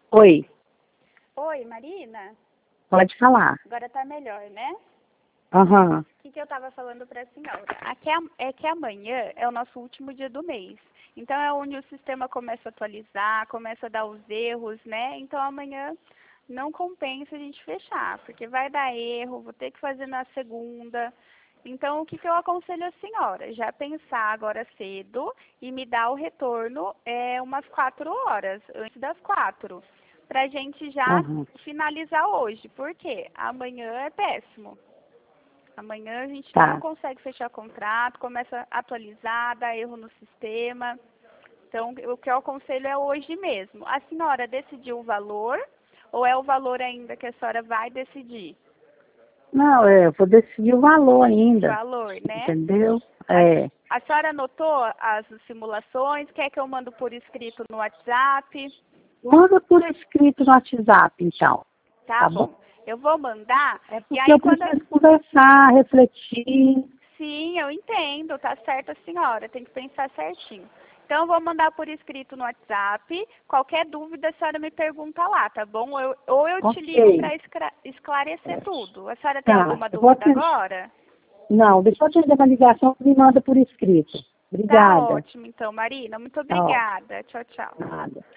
Oi, Oi, Marina? pode falar. Agora tá melhor, né? Aham. O que eu tava falando pra senhora? É que amanhã é o nosso último dia do mês. Então é onde o sistema começa a atualizar, começa a dar os erros, né? Então amanhã não compensa a gente fechar, porque vai dar erro, vou ter que fazer na segunda. Então o que eu aconselho a senhora? Já pensar agora cedo e me dar o retorno umas 4 horas, antes das 4. Pra gente já Aham. finalizar hoje. Por quê? Amanhã é péssimo. Amanhã a gente não Tá. consegue fechar contrato, começa a atualizar, dá erro no sistema. Então, o que eu aconselho é hoje mesmo. A senhora decidiu o valor ou é o valor ainda que a senhora vai decidir? Não, eu vou decidir o valor ainda, Valor, né? entendeu? A senhora anotou as simulações? Quer que eu mando por escrito no WhatsApp? Manda por escrito no WhatsApp, então, Tá tá bom? bom. Eu vou mandar É e porque aí eu quando... preciso conversar, refletir. Sim, eu entendo, tá certo a senhora, tem que pensar certinho. Então, eu vou mandar por escrito no WhatsApp. Qualquer dúvida, a senhora me pergunta lá, tá bom? Ou eu te ligo Ok. para esclarecer tudo. A senhora tem Tá. alguma Eu vou dúvida atender. agora? Não, deixa eu atender uma ligação e me manda por escrito. Tá Obrigada. ótimo, então, Marina. Muito Tá ótimo. obrigada. Tchau, tchau. Nada.